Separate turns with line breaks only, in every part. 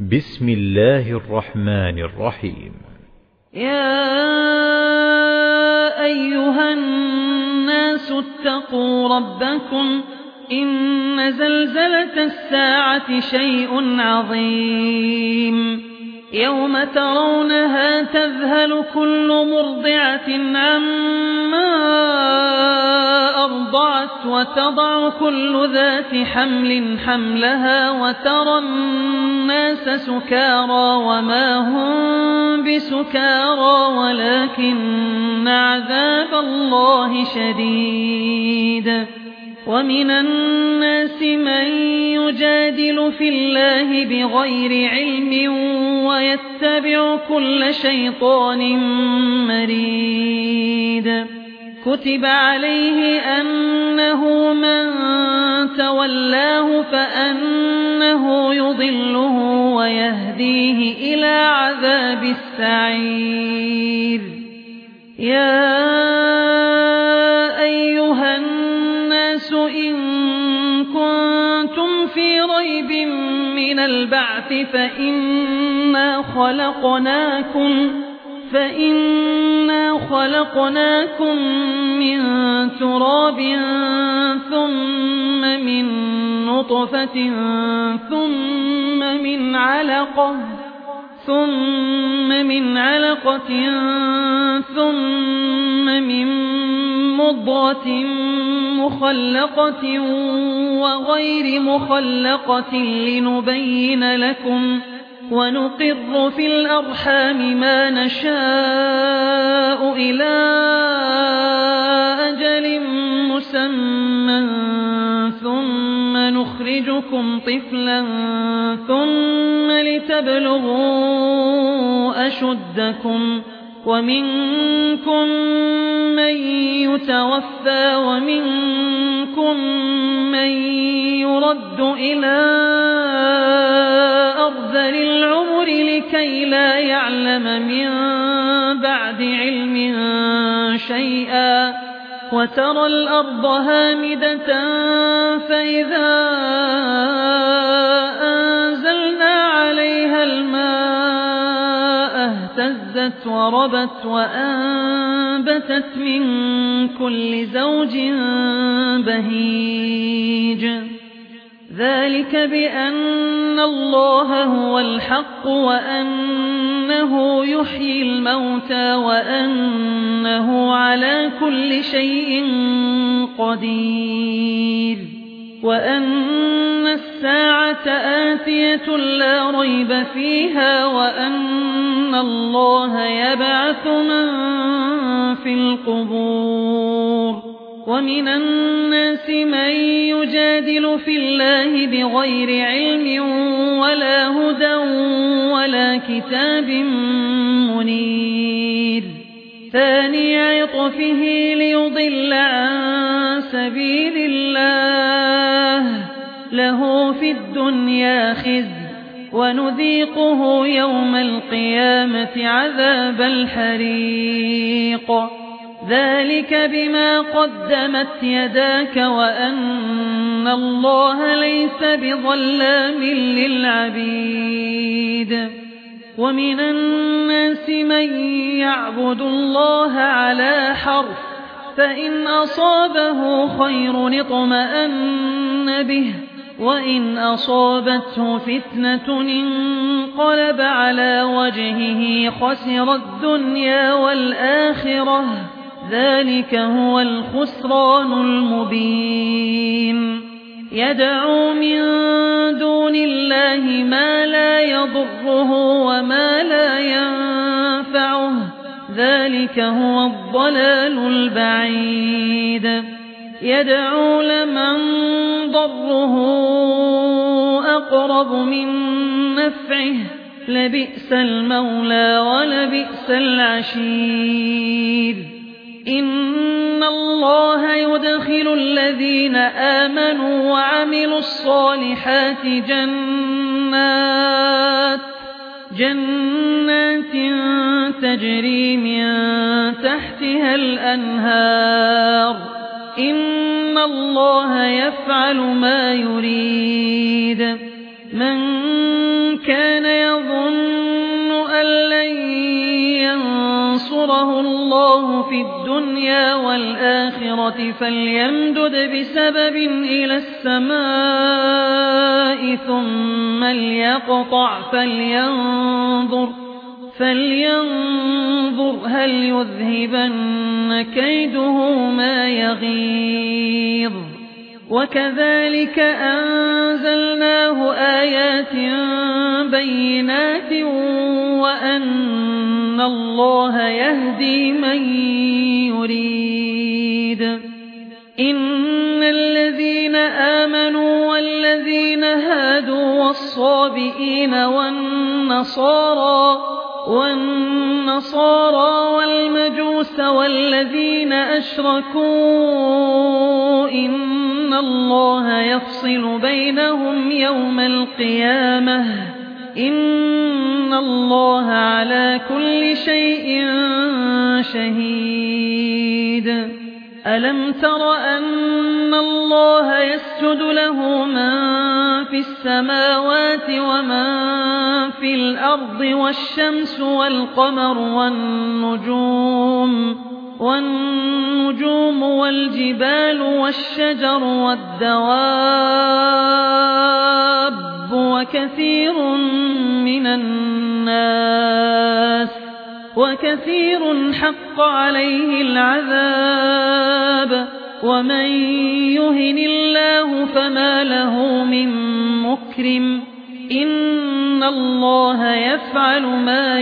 بسم الله الرحمن الرحيم.
يا أيها الناس اتقوا ربكم إن زلزلة الساعة شيء عظيم يوم ترونها تذهل كل مرضعة عما أرضعت وتضع كل ذات حمل حملها وترى الناس سكارى وما هم بسكارى ولكن عذاب الله شديد. ومن الناس من يجادل في الله بغير علم ويتبع كل شيطان مريد. كتب عليه أنه من تولاه فأنه يضله ويهديه إلى عذاب السعير. يا أيها الناس إن كنتم في ريب من البعث فإنا خلقناكم من تراب ثم من نطفة ثم من علقة ثم من مضغة مخلقة وغير مخلقة لنبين لكم ونقر في الأرحام ما نشاء إلى أجل مسمى ثم نخرجكم طفلا ثم لتبلغوا أشدكم ومنكم من يتوفى ومنكم من يرد إلى أرذل العمر لكي لا يعلم من بعد علم شيئا. وترى الأرض هامدة فإذا أنزلنا عليها الماء اهتزت وربت وأنبتت من كل زوج بهيج. ذلك بأن الله هو الحق وأنه يحيي الموتى وأنه على كل شيء قدير وأن الساعة آتية لا ريب فيها وأن الله يبعث من في القبور. ومن الناس من يجادل في الله بغير علم ولا هدى ولا كتاب منير. ثاني عطفه ليضل عن سبيل الله له في الدنيا خزي ونذيقه يوم القيامة عذاب الحريق. ذلك بما قدمت يداك وأن الله ليس بظلام للعبيد. ومن الناس من يعبد الله على حرف فإن أصابه خير اطمأن به وإن أصابته فتنة انقلب على وجهه خسر الدنيا والآخرة. ذلك هو الخسران المبين. يدعو من دون الله ما لا يضره وما لا ينفعه. ذلك هو الضلال البعيد. يدعو لمن ضره أقرب من نفعه لبئس المولى ولبئس العشير. إن الله يدخل الذين آمنوا وعملوا الصالحات جنات تجري من تحتها الأنهار. إن الله يفعل ما يريد. من كان ينصره الله في الدنيا والآخرة فليمدد بسبب إلى السماء ثم ليقطع فلينظر هل يذهبن كيده ما يغيظ. وكذلك أنزلناه آيات بينات وأن الله يهدي من يريد. إن الذين آمنوا والذين هادوا والصابئين والنصارى والمجوس والذين أشركوا إن الله يفصل بينهم يوم القيامة إن الله على كل شيء شهيد. ألم تر أن الله يسجد له من في السماوات ومن في الأرض والشمس والقمر والنجوم والجبال والشجر والدواب وكثير حق عليه العذاب ومن يهن الله فما له من مكرم إن الله يفعل ما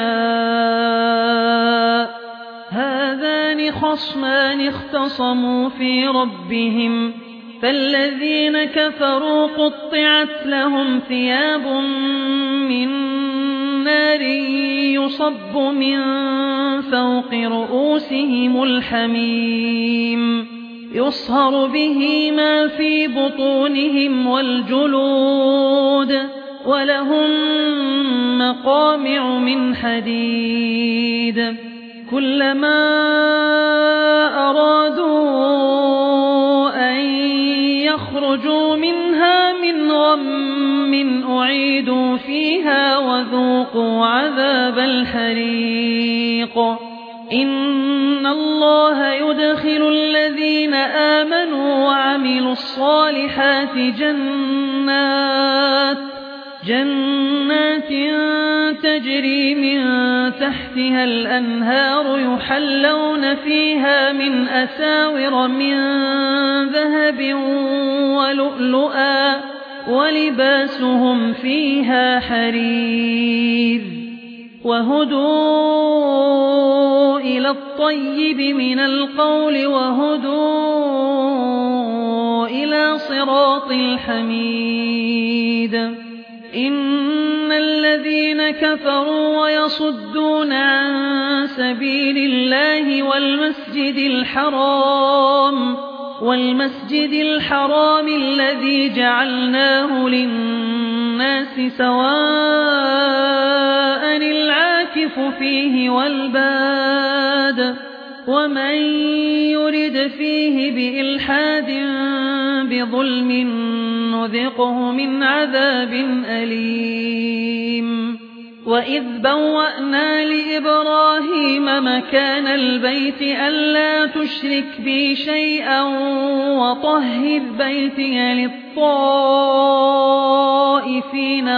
يشاء. هذان خصمان اختصموا في ربهم فالذين كفروا قطعت لهم ثياب من نار يصب من فوق رؤوسهم الحميم يصهر به ما في بطونهم والجلود ولهم مقامع من حديد كلما أرادوا أن يخرجوا منها من غم أعيدوا فيها وذوقوا عذاب الحريق. إن الله يدخل الذين آمنوا وعملوا الصالحات جنات تجري من تحتها الأنهار يحلون فيها من أساور من ذهب ولؤلؤا ولباسهم فيها حرير وهدوا إلى الطيب من القول وهدوا إلى صراط الحميد. إن الذين كفروا ويصدون عن سبيل الله والمسجد الحرام الذي جعلناه للناس سواء العاكف فيه والباد ومن يرد فيه بإلحاد بظلم نذقه من عذاب أليم. وإذ بوأنا لإبراهيم مكان البيت ألا تشرك بي شيئا وطهر بيتي للطائفين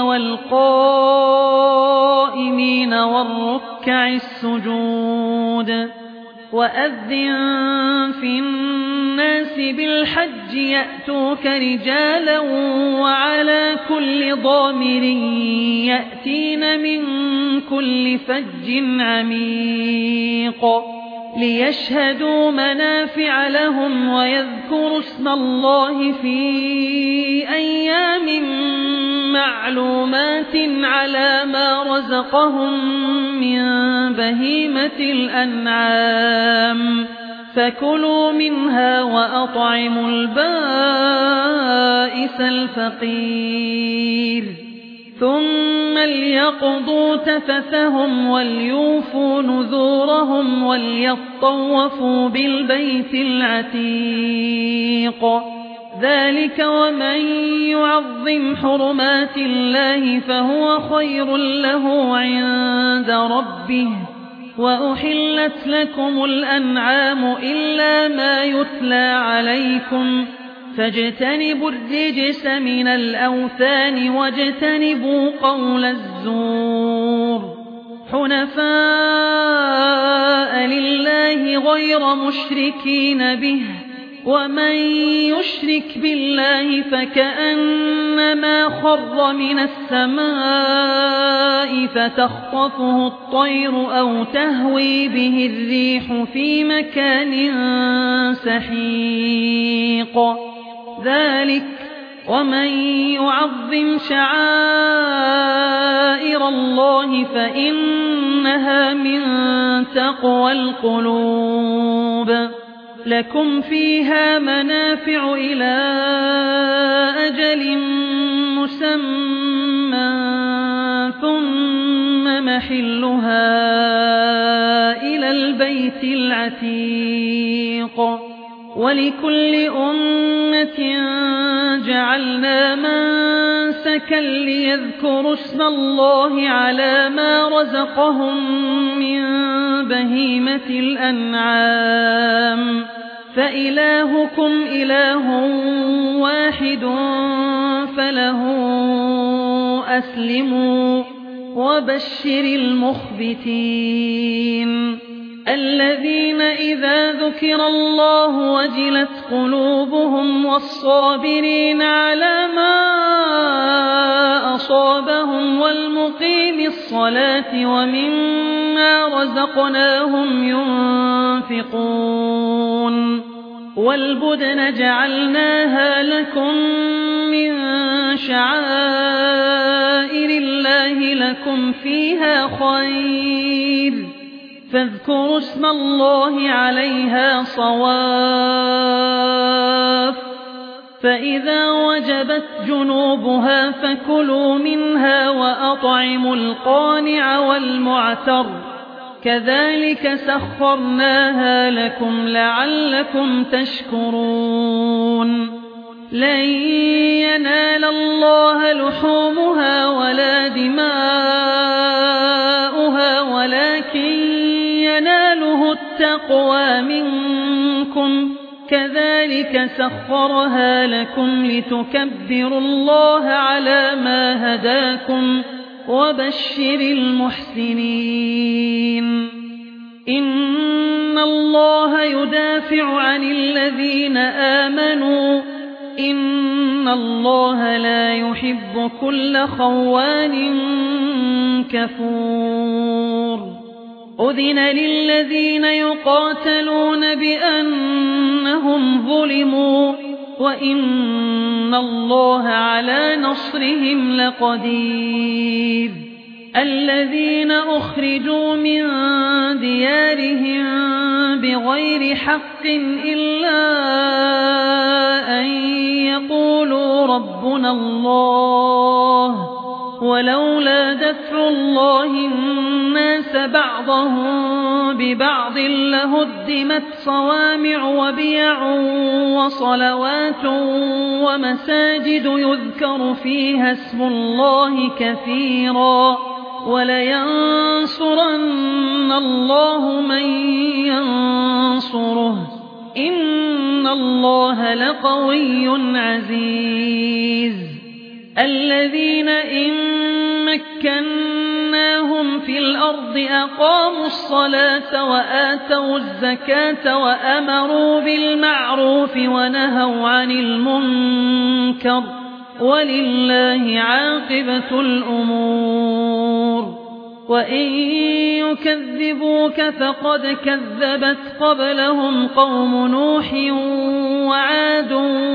والقائمين والركع السجود. وأذن في الناس بالحج يأتوك رجالا وعلى كل ضامر يأتين من كل فج عميق ليشهدوا منافع لهم ويذكروا اسم الله في أيام معلومات على ما رزقهم من بهيمة الأنعام فكلوا منها وأطعموا البائس الفقير ثم ليقضوا تفثهم وليوفوا نذورهم وليطوفوا بالبيت العتيق. ذلك ومن يعظم حرمات الله فهو خير له عند ربه وأحلت لكم الأنعام إلا ما يتلى عليكم فاجتنبوا الرجس من الأوثان واجتنبوا قول الزور حنفاء لله غير مشركين به ومن يشرك بالله فكأنما خر من السماء فتخطفه الطير أو تهوي به الريح في مكان سحيق ذلك ومن يعظم شعائر الله فإنها من تقوى القلوب لكم فيها منافع إلى أجل مسمى ثم محلها إلى البيت العتيق ولكل أمة جعلنا منسكا ليذكروا اسم الله على ما رزقهم من بهيمة الأنعام فإلهكم إله واحد فله أسلموا وبشر المخبتين الذين إذا ذكر الله وجلت قلوبهم والصابرين على ما أصابهم والمقيم الصلاة ومما رزقناهم ينفقون والبدن جعلناها لكم من شعائر الله لكم فيها خير فاذكروا اسم الله عليها صواف فإذا وجبت جنوبها فكلوا منها وأطعموا القانع والمعتر كذلك سخرناها لكم لعلكم تشكرون لن ينال الله لحومها ولا دماؤها ولكن يناله التقوى منكم كذلك سخرها لكم لتكبروا الله على ما هداكم وبشر المحسنين إن الله يدافع عن الذين آمنوا إن الله لا يحب كل خوان كفور أذن للذين يقاتلون بأنهم ظلموا وإن الله على نصرهم لقدير الذين أخرجوا من ديارهم بغير حق إلا أن يقولوا ربنا الله ولولا دفع الله الناس بعضهم ببعض لهدمت صوامع وبيع وصلوات ومساجد يذكر فيها اسم الله كثيرا ولينصرن الله من ينصره إن الله لقوي عزيز الذين إن مكناهم في الأرض أقاموا الصلاة وآتوا الزكاة وأمروا بالمعروف ونهوا عن المنكر ولله عاقبة الأمور وإن يكذبوك فقد كذبت قبلهم قوم نوح وعاد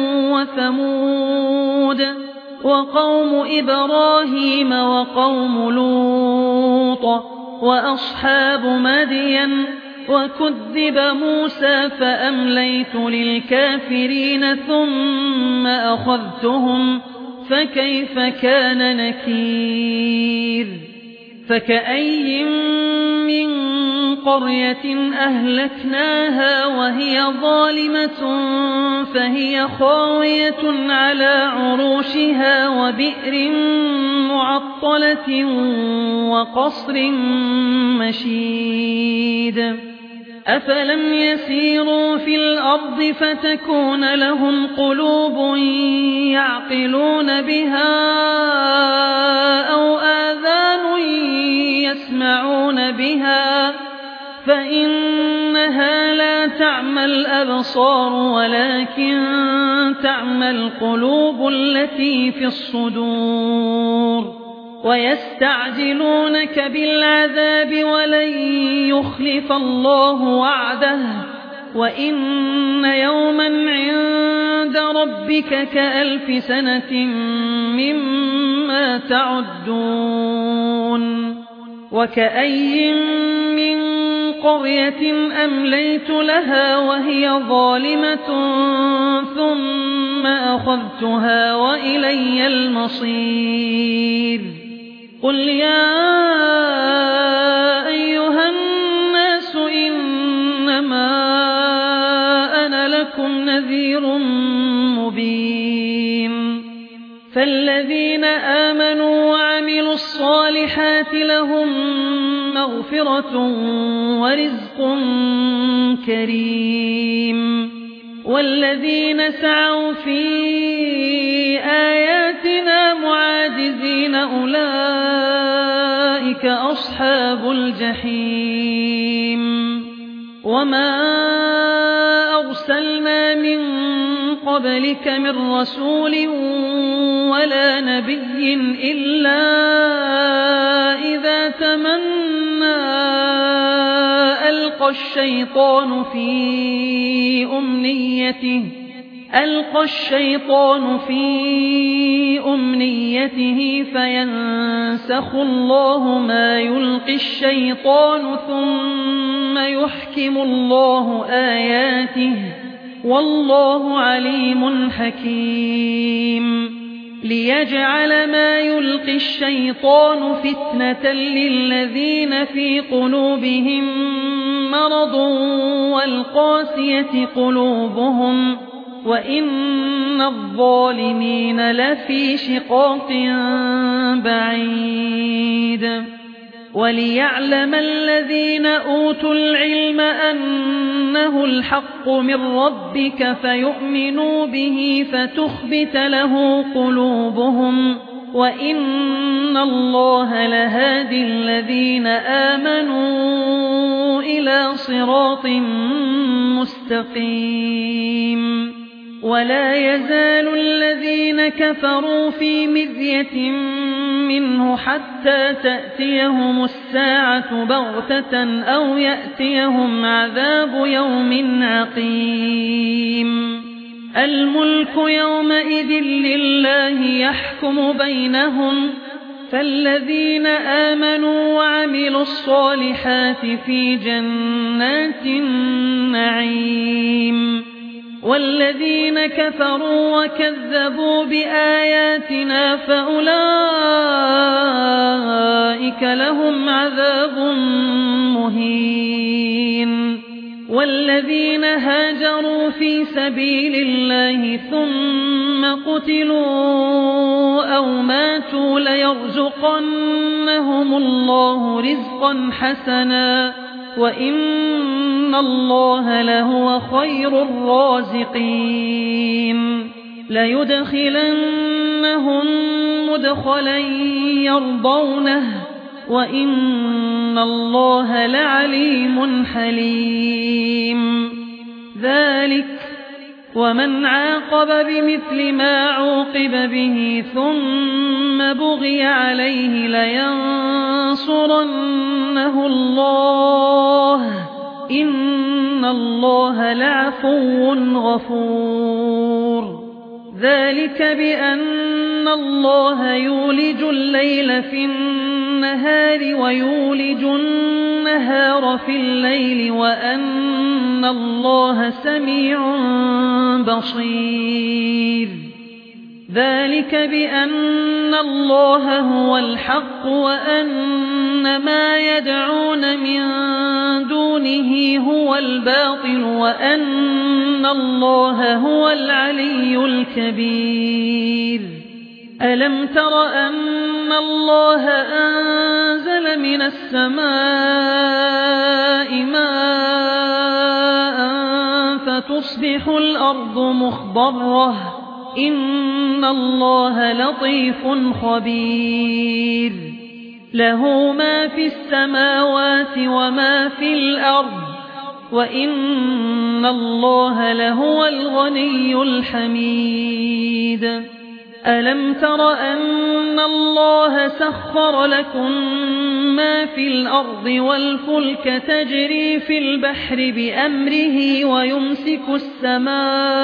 وثمود وقوم إبراهيم وقوم لوط وأصحاب مدين وكذب موسى فأمليت للكافرين ثم أخذتهم فكيف كان نكير فكأي من قرية أهلكناها وهي ظالمة فهي خاوية على عروشها وبئر معطلة وقصر مشيد أفلم يسيروا في الأرض فتكون لهم قلوب يعقلون بها أو آذان يسمعون بها فإنها لا تعمى الأبصار ولكن تعمى القلوب التي في الصدور ويستعجلونك بالعذاب ولن يخلف الله وعده وإن يوما عند ربك كألف سنة مما تعدون وكأي من قرية أمليت لها وهي ظالمة ثم أخذتها وإلي المصير قل يا أيها الناس إنما أنا لكم نذير مبين فالذين آمنوا وعملوا الصالحات لهم مغفرة ورزق كريم والذين سعوا في آياتنا معاجزين أولئك أصحاب الجحيم وما أرسلنا من قبلك من رسول ولا نبي إلا إذا تمنى ألقى الشيطان في أمنيته فينسخ الله ما يلقي الشيطان ثم يحكم الله آياته والله عليم حكيم ليجعل ما يلقي الشيطان فتنة للذين في قلوبهم مرض والقاسية قلوبهم وإن الظالمين لفي شقاق بعيد وليعلم الذين أوتوا العلم أنه الحق من ربك فيؤمنوا به فتخبت له قلوبهم وإن الله لهادي الذين آمنوا إلى صراط مستقيم ولا يزال الذين كفروا في مرية منه حتى تأتيهم الساعة بغتة أو يأتيهم عذاب يوم عقيم الملك يومئذ لله يحكم بينهم فالذين آمنوا وعملوا الصالحات في جنات النعيم والذين كفروا وكذبوا بآياتنا فأولئك لهم عذاب مهين والذين هاجروا في سبيل الله ثم قتلوا أو ماتوا ليرزقنهم الله رزقا حسنا وإن الله لهو خير الرازقين ليدخلنهم مدخلا يرضونه وإن الله لعليم حليم ذلك ومن عاقب بمثل ما عوقب به ثم بغي عليه لينصرنه الله إن الله لعفو غفور ذلك بأن الله يولج الليل في النهار ويولج النهار في الليل وأن الله سميع بصير ذلك بأن الله هو الحق وأن ما يدعون من دونه هو الباطل وأن الله هو العلي الكبير ألم تر أن أن الله أنزل من السماء ماء فتصبح الأرض مخضرة إن الله لطيف خبير له ما في السماوات وما في الأرض وإن الله لهو الغني الحميد ألم تر أن الله سخر لكم ما في الأرض والفلك تجري في البحر بأمره ويمسك السماء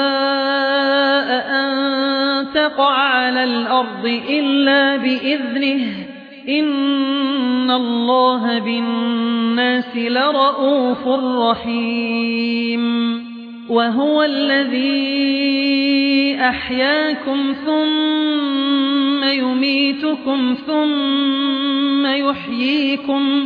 أن تقع على الأرض إلا بإذنه إن الله بالناس لرءوف رحيم وهو الذي أحياكم ثم يميتكم ثم يحييكم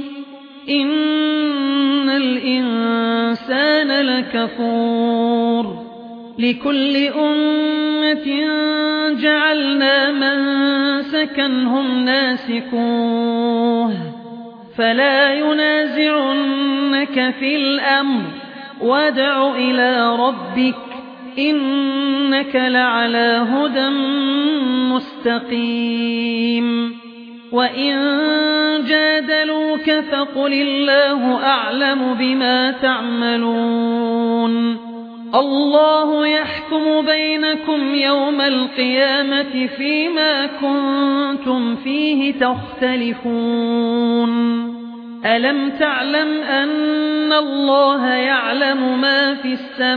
إن الإنسان لكفور لكل أمة جعلنا منسكا هم ناسكوه فلا ينازعنك في الأمر وادع إلى ربك إنك لعلى هدى مستقيم وإن جادلوك فقل الله أعلم بما تعملون الله يحكم بينكم يوم القيامة فيما كنتم فيه تختلفون ألم تعلم أن الله يعلم ما في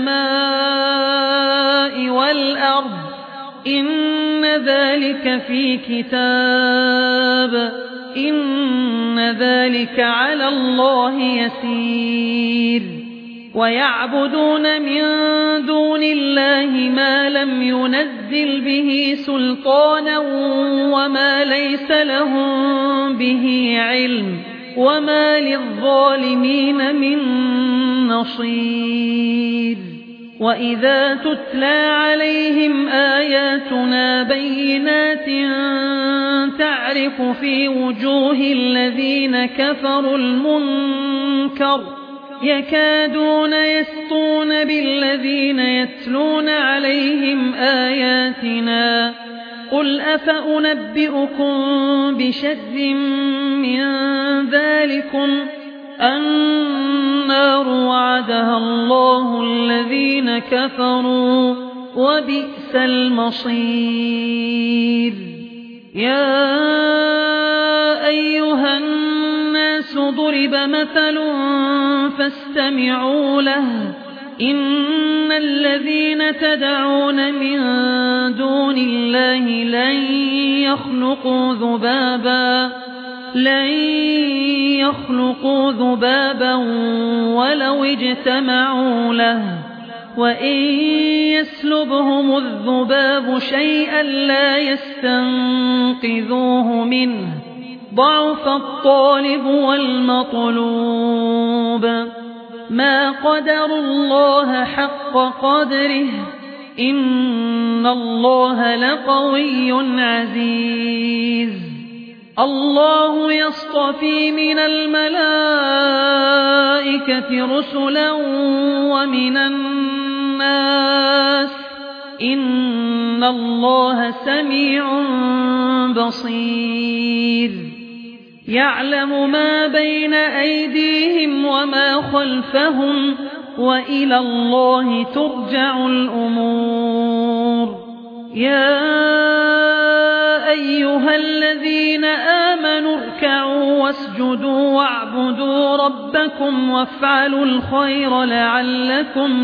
السماء والأرض إن ذلك في كتاب إن ذلك على الله يسير ويعبدون من دون الله ما لم ينزل به سلطانا وما ليس لهم به علم وما للظالمين من نصير وإذا تتلى عليهم آياتنا بينات تعرف في وجوه الذين كفروا المنكر يكادون يسطون بالذين يتلون عليهم آياتنا قل أفأنبئكم بشر من ذلكم النار وعدها الله الذين كفروا وبئس المصير يا أيها الناس ضرب مثل فاستمعوا له إن الذين تدعون من دون الله لن يخلقوا ذبابا ولو اجتمعوا له وإن يسلبهم الذباب شيئا لا يستنقذوه منه ضعف الطالب والمطلوب ما قدروا الله حق قدره إن الله لقوي عزيز الله يصطفي من الملائكة رسلا ومن الناس إن الله سميع بصير يعلم ما بين أيديهم وما خلفهم وإلى الله ترجع الأمور يا أيها الذين آمنوا اركعوا واسجدوا واعبدوا ربكم وافعلوا الخير لعلكم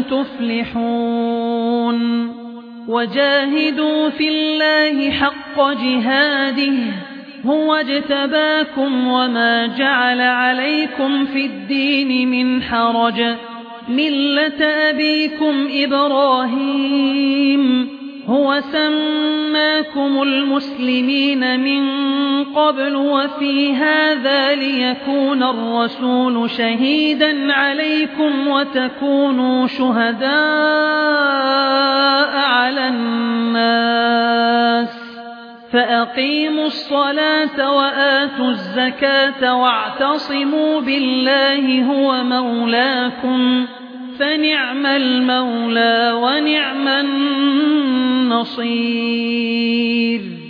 تفلحون وجاهدوا في الله حق جهاده هو اجتباكم وما جعل عليكم في الدين من حرج ملة أبيكم إبراهيم هو سماكم المسلمين من قبل وفي هذا ليكون الرسول شهيدا عليكم وتكونوا شهداء على الناس فأقيموا الصلاة وآتوا الزكاة واعتصموا بالله هو مولاكم فنعم المولى ونعم النصير.